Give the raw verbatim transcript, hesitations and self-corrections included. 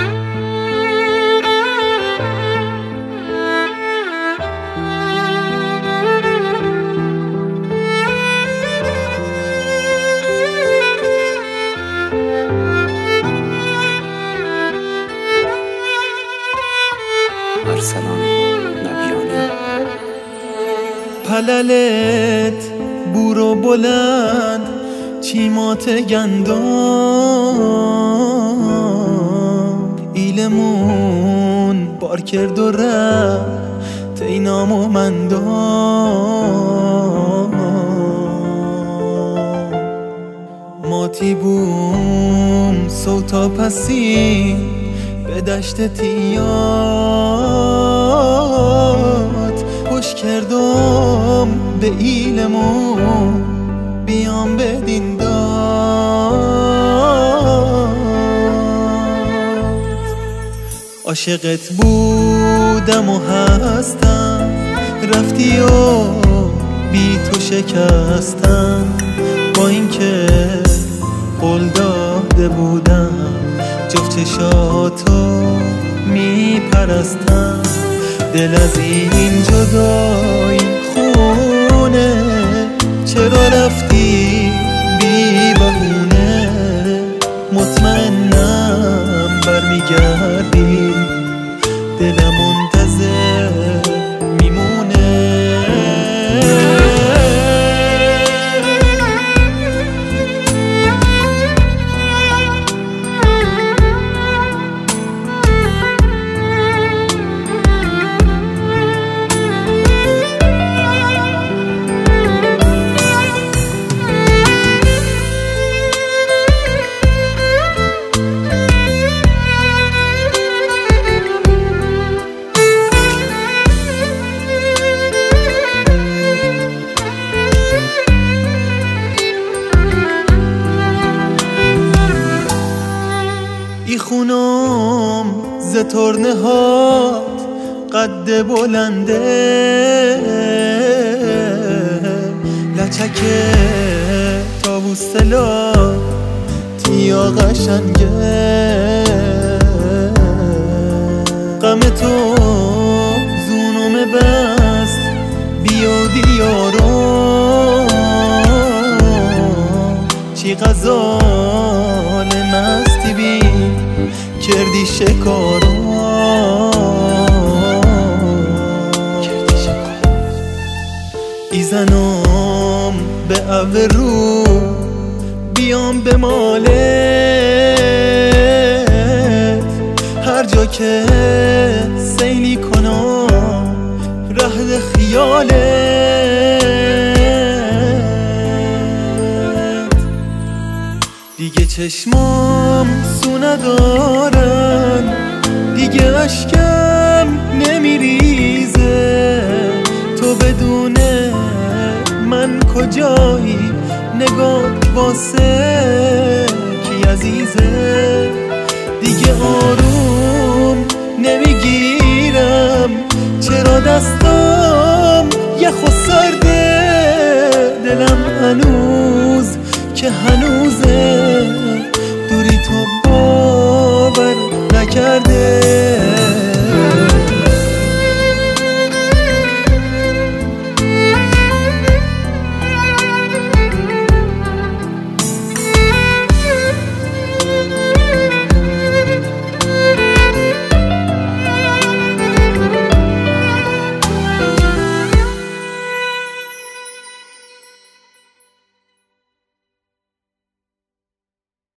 ارسلان نبیانی. پللت بورو بلند چیمات گندم ایلمون بار کرد و رفت اینام و مندم ماتی بوم صوتا پسی به دشت تیات خوش کردم به ایلمون بیام بدین داد عاشقت بودم و هستم رفتی و بی تو شکستم با اینکه قول داده بودم جفت چشاتو میپرستم دل از این جدایی خونه چرا رفتی بی بهونه مطمئنم برمیگردی دلم منتظر میمونه ای خونم ز ترنه هات قد بلنده لچکه تابوس سلا تیا قشنگه غم تو زونم بست بیا دیارو چی غزال مستی بین کردی شکارو ای زنم به رو بیام به مالت هر جا که سیلی کنم رهد خیالت دیگه چشمام سو ندارن دیگه اشکم نمیریزه تو بدون من کجایی نگاه واسه کی عزیزه دیگه آروم نمیگیرم چرا دستم یخ و سرده دلم هنوز که هنوزه